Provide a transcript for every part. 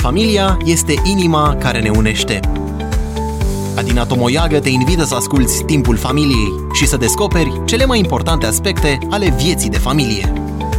Familia este inima care ne unește. Adina Tomoiagă te invită să asculți Timpul Familiei și să descoperi cele mai importante aspecte ale vieții de familie.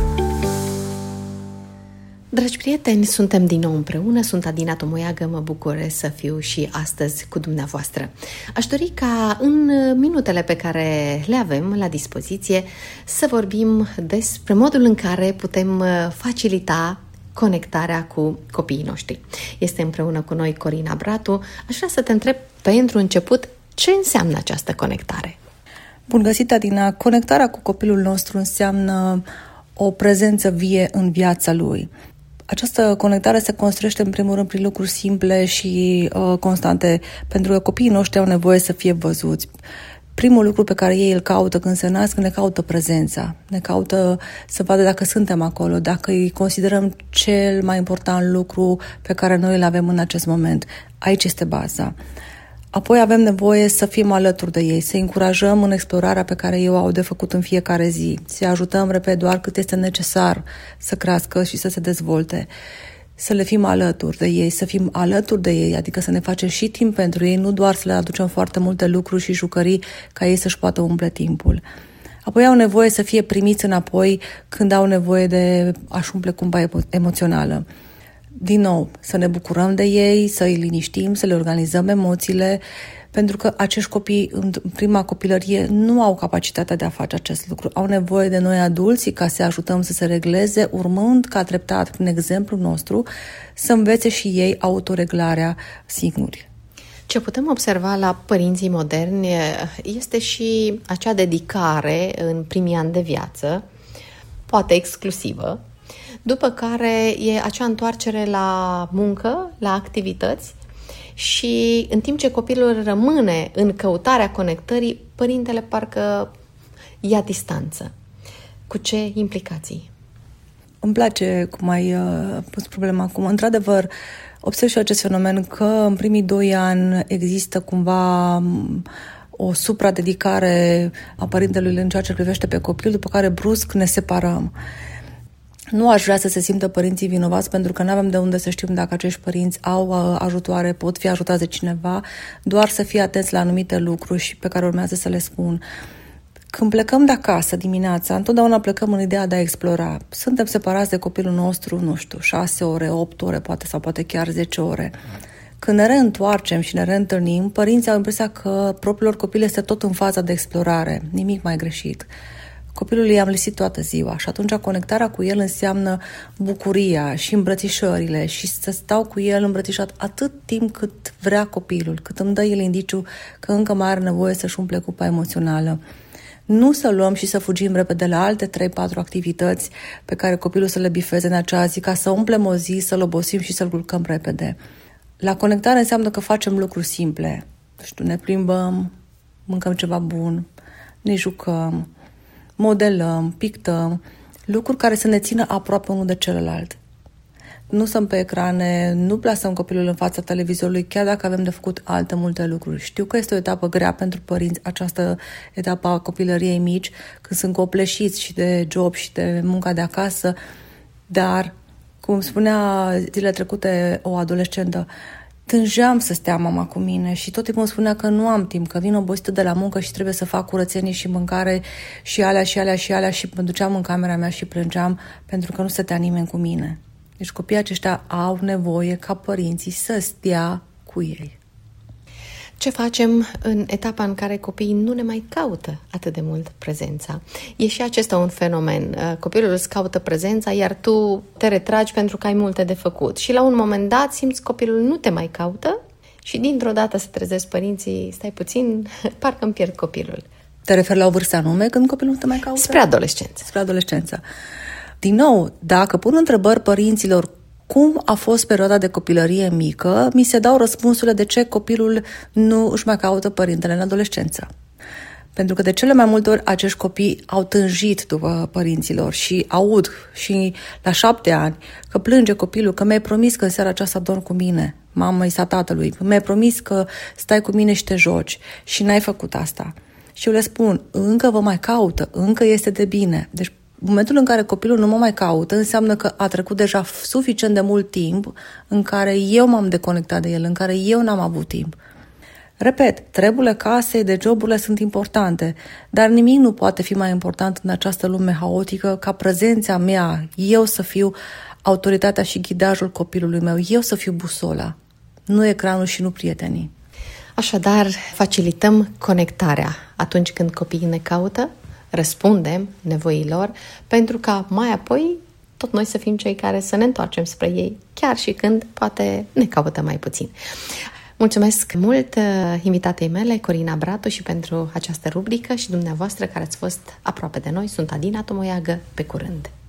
Dragi prieteni, suntem din nou împreună, sunt Adina Tomoiagă, mă bucur să fiu și astăzi cu dumneavoastră. Aș dori ca în minutele pe care le avem la dispoziție să vorbim despre modul în care putem facilita conectarea cu copiii noștri. Este împreună cu noi Corina Bratu. Aș vrea să te întreb pentru început ce înseamnă această conectare. Bun găsit, Adina! Conectarea cu copilul nostru înseamnă o prezență vie în viața lui. Această conectare se construiește în primul rând prin lucruri simple și constante, pentru că copiii noștri au nevoie să fie văzuți. Primul lucru pe care ei îl caută când se nasc, ne caută prezența, ne caută să vadă dacă suntem acolo, dacă îi considerăm cel mai important lucru pe care noi îl avem în acest moment. Aici este baza. Apoi avem nevoie să fim alături de ei, să încurajăm în explorarea pe care ei o au de făcut în fiecare zi, să ajutăm, repet, doar cât este necesar să crească și să se dezvolte, să le fim alături de ei, să fim alături de ei, adică să ne facem și timp pentru ei, nu doar să le aducem foarte multe lucruri și jucării ca ei să-și poată umple timpul. Apoi au nevoie să fie primiți înapoi când au nevoie de a-și umple cumva emoțională. Din nou, să ne bucurăm de ei, să îi liniștim, să le organizăm emoțiile, pentru că acești copii în prima copilărie nu au capacitatea de a face acest lucru. Au nevoie de noi adulții ca să ajutăm să se regleze, urmând ca treptat, prin exemplul nostru, să învețe și ei autoreglarea singuri. Ce putem observa la părinții moderni este și acea dedicare în primii ani de viață, poate exclusivă, după care e acea întoarcere la muncă, la activități și în timp ce copilul rămâne în căutarea conectării, părintele parcă ia distanță. Cu ce implicații? Îmi place cum ai pus problema acum. Într-adevăr, observ și acest fenomen că în primii 2 ani există cumva o supradedicare a părintelui în ceea ce privește pe copil, după care brusc ne separăm. Nu aș vrea să se simtă părinții vinovați, pentru că nu avem de unde să știm dacă acești părinți au ajutoare, pot fi ajutați de cineva, doar să fie atenți la anumite lucruri și pe care urmează să le spun. Când plecăm de acasă dimineața, întotdeauna plecăm în ideea de a explora. Suntem separați de copilul nostru, 6 ore, 8 ore, poate chiar 10 ore. Când ne reîntoarcem și ne reîntâlnim, părinții au impresia că propriul copil este tot în faza de explorare, nimic mai greșit. Copilul i-am lipsit toată ziua și atunci conectarea cu el înseamnă bucuria și îmbrățișările și să stau cu el îmbrățișat atât timp cât vrea copilul, cât îmi dă el indiciu că încă mai are nevoie să-și umple cupa emoțională. Nu să luăm și să fugim repede la alte 3-4 activități pe care copilul să le bifeze în acea zi, ca să umplem o zi, să-l obosim și să-l culcăm repede. La conectare înseamnă că facem lucruri simple. Ne plimbăm, mâncăm ceva bun, ne jucăm, modelăm, pictăm, lucruri care să ne țină aproape unul de celălalt. Nu stăm pe ecrane, nu plasăm copilul în fața televizorului, chiar dacă avem de făcut alte multe lucruri. Știu că este o etapă grea pentru părinți, această etapă a copilăriei mici, când sunt copleșiți și de job și de munca de acasă, dar, cum spunea zilele trecute o adolescentă, tângeam să stea mama cu mine și tot timpul îmi spunea că nu am timp, că vin obosită de la muncă și trebuie să fac curățenie și mâncare și alea și mă duceam în camera mea și plângeam pentru că nu stătea nimeni cu mine. Deci copiii aceștia au nevoie ca părinții să stea cu ei. Ce facem în etapa în care copiii nu ne mai caută atât de mult prezența? E și acesta un fenomen. Copilul îți caută prezența, iar tu te retragi pentru că ai multe de făcut. Și la un moment dat simți copilul nu te mai caută și dintr-o dată se trezesc părinții, stai puțin, parcă îmi pierd copilul. Te referi la o vârstă anume când copilul nu te mai caută? Spre adolescență. Spre adolescență. Din nou, dacă pun întrebări părinților cum a fost perioada de copilărie mică, mi se dau răspunsurile de ce copilul nu își mai caută părintele în adolescență. Pentru că de cele mai multe ori acești copii au tânjit după părinților și aud și la 7 ani că plânge copilul, că mi-ai promis că în seara aceasta dormi cu mine, mamei sau tatălui, mi-ai promis că stai cu mine și te joci și n-ai făcut asta. Și eu le spun, încă vă mai caută, încă este de bine. Deci momentul în care copilul nu mă mai caută, înseamnă că a trecut deja suficient de mult timp în care eu m-am deconectat de el, în care eu n-am avut timp. Repet, treburile casei, de joburile sunt importante, dar nimic nu poate fi mai important în această lume haotică ca prezența mea, eu să fiu autoritatea și ghidajul copilului meu, eu să fiu busola, nu ecranul și nu prietenii. Așadar, facilităm conectarea atunci când copiii ne caută, răspundem nevoilor, pentru ca mai apoi tot noi să fim cei care să ne întoarcem spre ei, chiar și când poate ne caută mai puțin. Mulțumesc mult invitatei mele, Corina Bratu, și pentru această rubrică și dumneavoastră care ați fost aproape de noi. Sunt Adina Tomoiagă, pe curând!